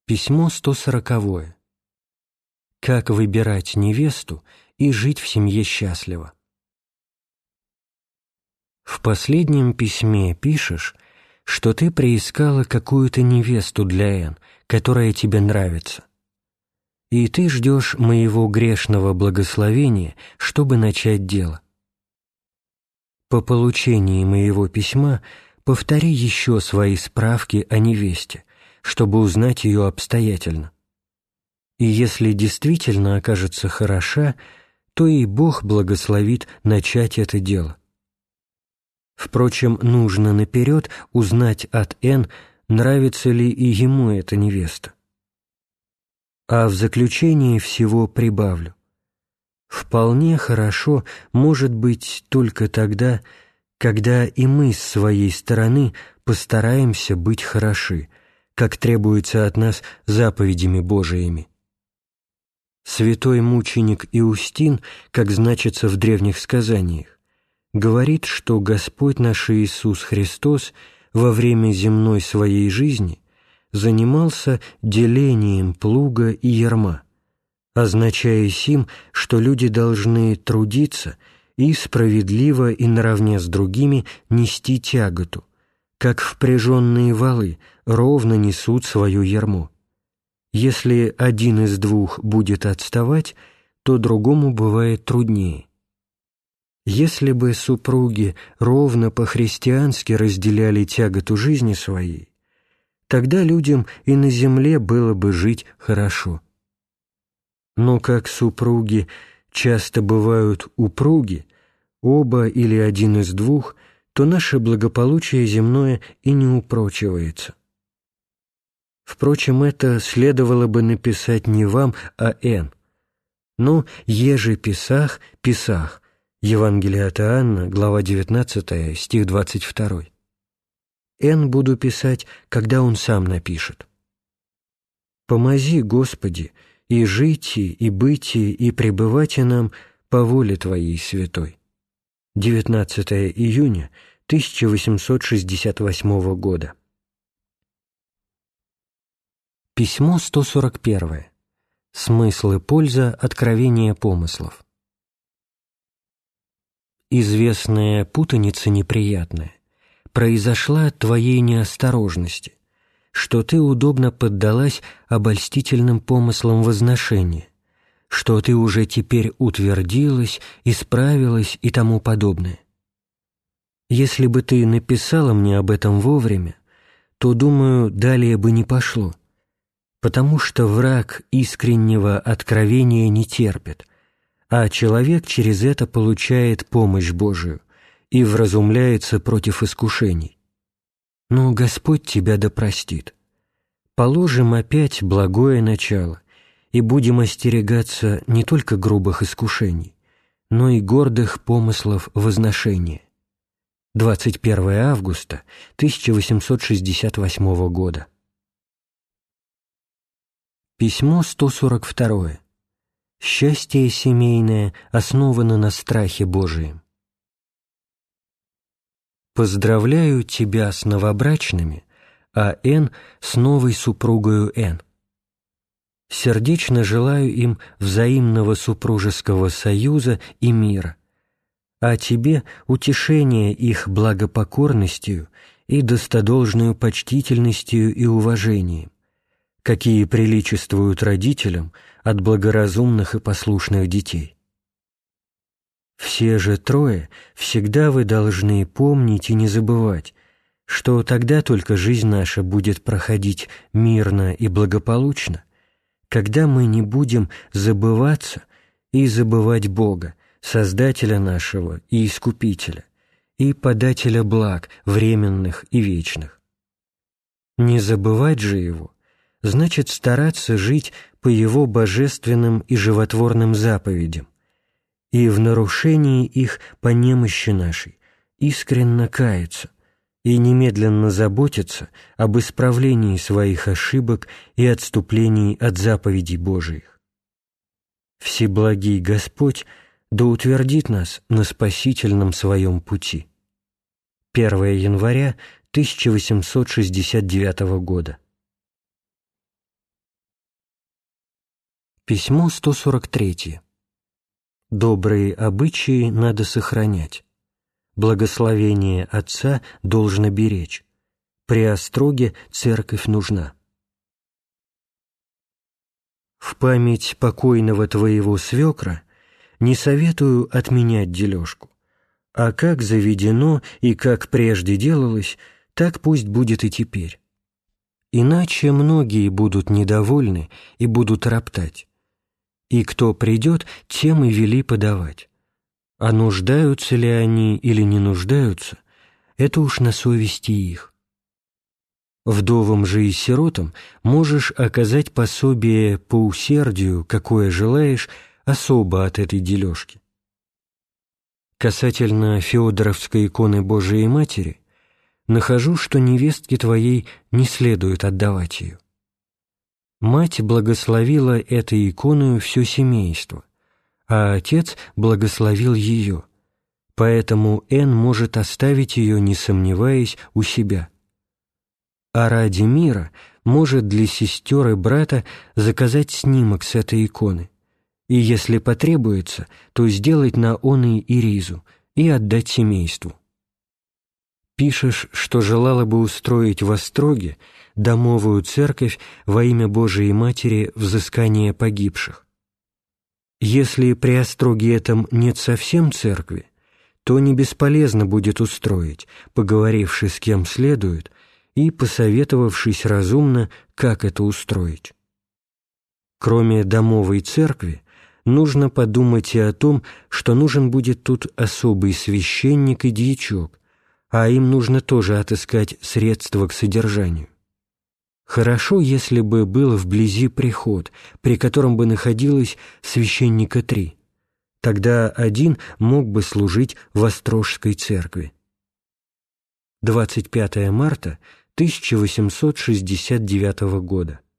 Письмо 140. Как выбирать невесту и жить в семье счастливо. В последнем письме пишешь, что ты приискала какую-то невесту для Н, которая тебе нравится. И ты ждешь моего грешного благословения, чтобы начать дело. По получении моего письма повтори еще свои справки о невесте, чтобы узнать ее обстоятельно. И если действительно окажется хороша, то и Бог благословит начать это дело. Впрочем, нужно наперед узнать от Н, нравится ли и ему эта невеста. А в заключение всего прибавлю. Вполне хорошо может быть только тогда, когда и мы с своей стороны постараемся быть хороши, как требуется от нас заповедями Божиими. Святой мученик Иустин, как значится в древних сказаниях, говорит, что Господь наш Иисус Христос во время земной своей жизни занимался делением плуга и ярма, означая сим, что люди должны трудиться и справедливо и наравне с другими нести тяготу, как впряженные валы ровно несут свою ярмо. Если один из двух будет отставать, то другому бывает труднее. Если бы супруги ровно по-христиански разделяли тяготу жизни своей, тогда людям и на земле было бы жить хорошо. Но как супруги часто бывают упруги, оба или один из двух, то наше благополучие земное и не упрочивается. Впрочем, это следовало бы написать не вам, а Н. Но еже писах, писах. Евангелие от Иоанна, глава 19, стих 22. Н буду писать, когда он сам напишет. «Помози, Господи, и жите, и бытие, и пребывайте нам по воле Твоей святой». 19 июня 1868 года. Письмо 141. Смысл и польза откровения помыслов. Известная путаница неприятная произошла от твоей неосторожности, что ты удобно поддалась обольстительным помыслам возношения, что ты уже теперь утвердилась, исправилась и тому подобное. Если бы ты написала мне об этом вовремя, то, думаю, далее бы не пошло, потому что враг искреннего откровения не терпит, а человек через это получает помощь Божию и вразумляется против искушений. Но Господь тебя да простит. Положим опять благое начало и будем остерегаться не только грубых искушений, но и гордых помыслов возношения. 21 августа 1868 года. Письмо 142. Счастье семейное основано на страхе Божием. Поздравляю тебя с новобрачными, а Н с новой супругою Н. Сердечно желаю им взаимного супружеского союза и мира, а тебе утешения их благопокорностью и достодолжную почтительностью и уважением, какие приличествуют родителям от благоразумных и послушных детей. Все же трое всегда вы должны помнить и не забывать, что тогда только жизнь наша будет проходить мирно и благополучно, когда мы не будем забываться и забывать Бога, Создателя нашего и Искупителя, и Подателя благ временных и вечных. Не забывать же Его значит стараться жить по Его божественным и животворным заповедям, и в нарушении их по немощи нашей искренно каяться и немедленно заботиться об исправлении своих ошибок и отступлении от заповедей Божиих. Всеблагий Господь да утвердит нас на спасительном своем пути. 1 января 1869 года. Письмо 143. Добрые обычаи надо сохранять. Благословение Отца должно беречь. При остроге церковь нужна. В память покойного твоего свекра не советую отменять дележку, а как заведено и как прежде делалось, так пусть будет и теперь. Иначе многие будут недовольны и будут роптать. И кто придет, тем и вели подавать. А нуждаются ли они или не нуждаются, это уж на совести их. Вдовам же и сиротам можешь оказать пособие по усердию, какое желаешь, особо от этой дележки. Касательно Феодоровской иконы Божией Матери, нахожу, что невестке твоей не следует отдавать ее. Мать благословила этой иконой все семейство, а отец благословил ее, поэтому Н может оставить ее, не сомневаясь, у себя. А ради мира может для сестер и брата заказать снимок с этой иконы, и, если потребуется, то сделать на оной и ризу и отдать семейству. Пишешь, что желала бы устроить в Остроге домовую церковь во имя Божией Матери взыскания погибших. Если при Остроге этом нет совсем церкви, то не бесполезно будет устроить, поговоривши с кем следует и посоветовавшись разумно, как это устроить. Кроме домовой церкви, нужно подумать и о том, что нужен будет тут особый священник и дьячок, а им нужно тоже отыскать средства к содержанию. Хорошо, если бы был вблизи приход, при котором бы находилось священника 3. Тогда один мог бы служить в Острожской церкви. 25 марта 1869 года.